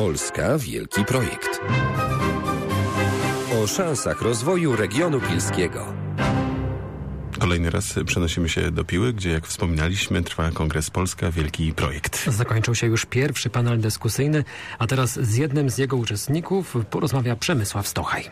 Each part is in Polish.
Polska wielki projekt. O szansach rozwoju regionu pilskiego. Kolejny raz przenosimy się do Piły, gdzie, jak wspominaliśmy, trwa Kongres Polska Wielki Projekt. Zakończył się już pierwszy panel dyskusyjny, a teraz z jednym z jego uczestników porozmawia Przemysław Stochaj.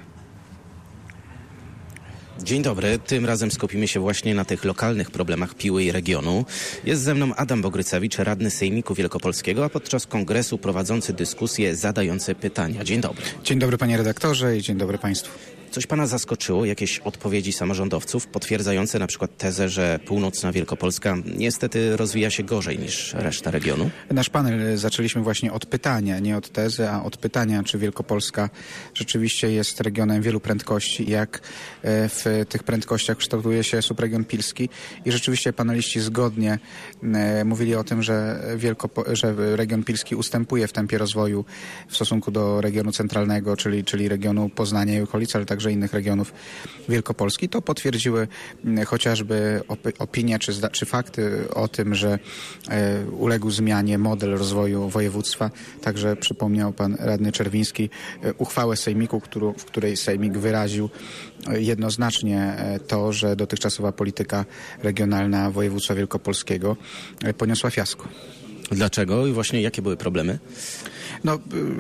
Dzień dobry. Tym razem skupimy się właśnie na tych lokalnych problemach Piły i regionu. Jest ze mną Adam Bogrycewicz, radny Sejmiku Wielkopolskiego, a podczas kongresu prowadzący dyskusje, zadający pytania. Dzień dobry. Dzień dobry panie redaktorze i dzień dobry państwu. Coś pana zaskoczyło? Jakieś odpowiedzi samorządowców potwierdzające na przykład tezę, że północna Wielkopolska niestety rozwija się gorzej niż reszta regionu? Nasz panel zaczęliśmy właśnie od pytania, nie od tezy, a od pytania, czy Wielkopolska rzeczywiście jest regionem wielu prędkości i jak w tych prędkościach kształtuje się subregion pilski. I rzeczywiście paneliści zgodnie mówili o tym, że region pilski ustępuje w tempie rozwoju w stosunku do regionu centralnego, czyli regionu Poznania i okolic, ale także innych regionów Wielkopolski. To potwierdziły chociażby opinie czy fakty o tym, że uległ zmianie model rozwoju województwa. Także przypomniał pan radny Czerwiński uchwałę Sejmiku, w której Sejmik wyraził jednoznacznie to, że dotychczasowa polityka regionalna województwa wielkopolskiego poniosła fiasko. Dlaczego i właśnie jakie były problemy? No,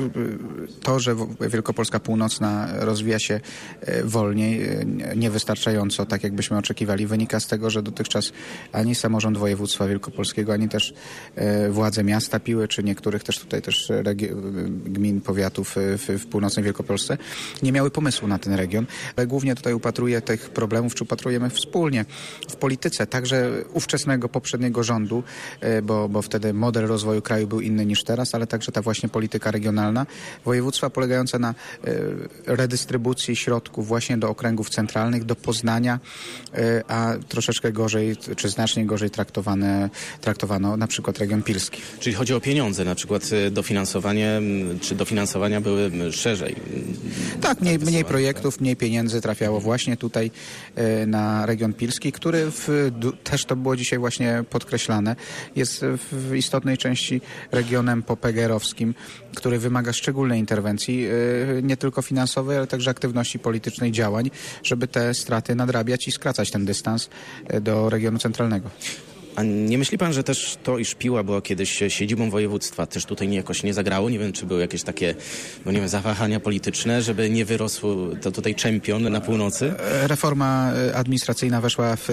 to, że Wielkopolska Północna rozwija się wolniej, niewystarczająco, tak jakbyśmy oczekiwali, wynika z tego, że dotychczas ani samorząd województwa wielkopolskiego, ani też władze miasta Piły, czy niektórych też tutaj gmin, powiatów w północnej Wielkopolsce nie miały pomysłu na ten region. Ale głównie tutaj upatruję tych problemów, czy upatrujemy wspólnie w polityce, także ówczesnego, poprzedniego rządu, bo wtedy model rozwoju kraju był inny niż teraz, ale także ta właśnie polityka regionalna województwa polegająca na redystrybucji środków właśnie do okręgów centralnych, do Poznania, a troszeczkę gorzej, czy znacznie gorzej traktowano na przykład region pilski. Czyli chodzi o pieniądze, na przykład dofinansowania były szerzej? Tak, mniej projektów, mniej pieniędzy trafiało właśnie tutaj na region pilski, który też to było dzisiaj właśnie podkreślane, jest w istotnej części regionem popegerowskim, który wymaga szczególnej interwencji, nie tylko finansowej, ale także aktywności politycznej, działań, żeby te straty nadrabiać i skracać ten dystans do regionu centralnego. A nie myśli pan, że też to, iż Piła była kiedyś siedzibą województwa, też tutaj jakoś nie zagrało? Nie wiem, czy były jakieś takie, zawahania polityczne, żeby nie wyrosł to tutaj czempion na północy? Reforma administracyjna weszła w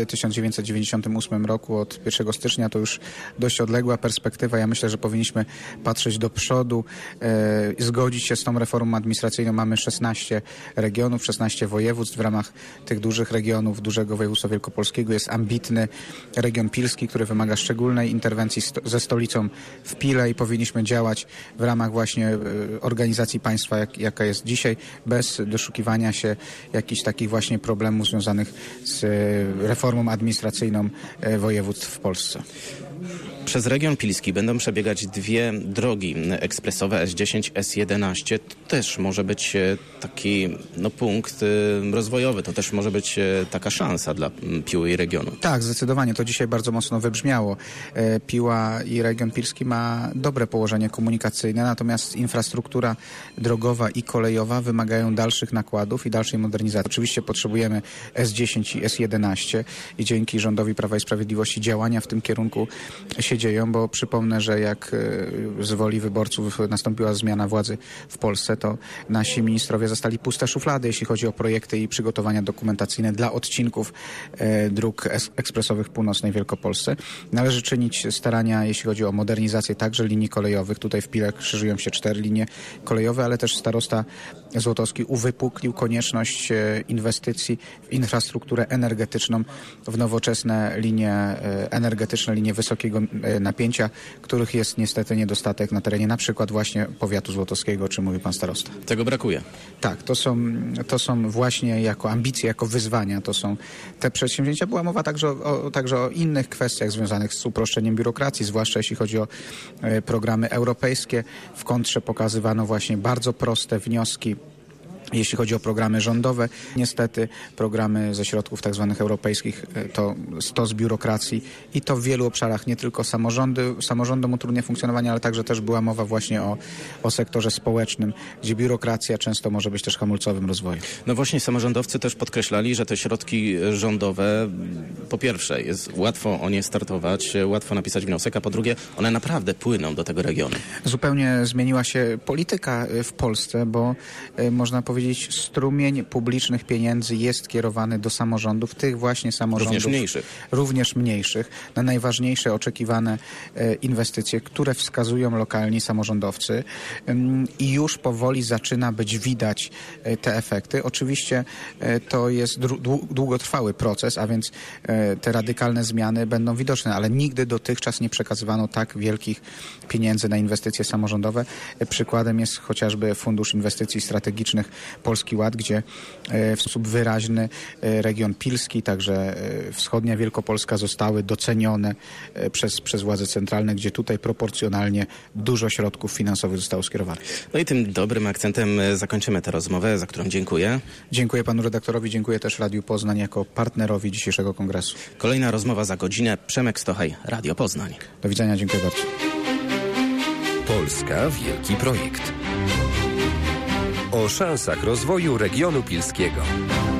1998 roku. Od 1 stycznia to już dość odległa perspektywa. Ja myślę, że powinniśmy patrzeć do przodu, zgodzić się z tą reformą administracyjną. Mamy 16 regionów, 16 województw. W ramach tych dużych regionów, dużego województwa wielkopolskiego jest ambitny region pilski, który wymaga szczególnej interwencji ze stolicą w Pile i powinniśmy działać w ramach właśnie organizacji państwa, jaka jest dzisiaj, bez doszukiwania się jakichś takich właśnie problemów związanych z reformą administracyjną województw w Polsce. Przez region pilski będą przebiegać dwie drogi ekspresowe S10, S11. To też może być taki punkt rozwojowy, to też może być taka szansa dla Piły i regionu. Tak, zdecydowanie. To dzisiaj bardzo mocno wybrzmiało. Piła i region pilski ma dobre położenie komunikacyjne, natomiast infrastruktura drogowa i kolejowa wymagają dalszych nakładów i dalszej modernizacji. Oczywiście potrzebujemy S10 i S11 i dzięki rządowi Prawa i Sprawiedliwości działania w tym kierunku się dzieją, bo przypomnę, że jak z woli wyborców nastąpiła zmiana władzy w Polsce, to nasi ministrowie zostali puste szuflady, jeśli chodzi o projekty i przygotowania dokumentacyjne dla odcinków dróg ekspresowych w północnej Wielkopolsce. Należy czynić starania, jeśli chodzi o modernizację także linii kolejowych. Tutaj w Pile krzyżują się 4 linie kolejowe, ale też starosta Złotowski uwypuklił konieczność inwestycji w infrastrukturę energetyczną, w nowoczesne linie energetyczne, linie wysokiego napięcia, których jest niestety niedostatek na terenie na przykład właśnie powiatu złotowskiego, o czym mówi pan starosta. Tego brakuje. Tak, to są właśnie jako ambicje, jako wyzwania, to są te przedsięwzięcia. Była mowa także o innych kwestiach związanych z uproszczeniem biurokracji, zwłaszcza jeśli chodzi o programy europejskie. W kontrze pokazywano właśnie bardzo proste wnioski Jeśli chodzi o programy rządowe, niestety programy ze środków tak zwanych europejskich to stos biurokracji i to w wielu obszarach, nie tylko samorządom utrudnia funkcjonowanie, ale także też była mowa właśnie o sektorze społecznym, gdzie biurokracja często może być też hamulcowym rozwoju. No właśnie samorządowcy też podkreślali, że te środki rządowe, po pierwsze jest łatwo o nie startować, łatwo napisać wniosek, a po drugie one naprawdę płyną do tego regionu. Zupełnie zmieniła się polityka w Polsce, bo można powiedzieć, strumień publicznych pieniędzy jest kierowany do samorządów, tych właśnie samorządów. Również mniejszych. Na najważniejsze oczekiwane inwestycje, które wskazują lokalni samorządowcy i już powoli zaczyna być widać te efekty. Oczywiście to jest długotrwały proces, a więc te radykalne zmiany będą widoczne, ale nigdy dotychczas nie przekazywano tak wielkich pieniędzy na inwestycje samorządowe. Przykładem jest chociażby Fundusz Inwestycji Strategicznych Polski Ład, gdzie w sposób wyraźny region pilski, także wschodnia Wielkopolska zostały docenione przez władze centralne, gdzie tutaj proporcjonalnie dużo środków finansowych zostało skierowanych. No i tym dobrym akcentem zakończymy tę rozmowę, za którą dziękuję. Dziękuję panu redaktorowi, dziękuję też Radiu Poznań jako partnerowi dzisiejszego kongresu. Kolejna rozmowa za godzinę. Przemek Stochaj, Radio Poznań. Do widzenia, dziękuję bardzo. Polska Wielki Projekt. O szansach rozwoju regionu pilskiego.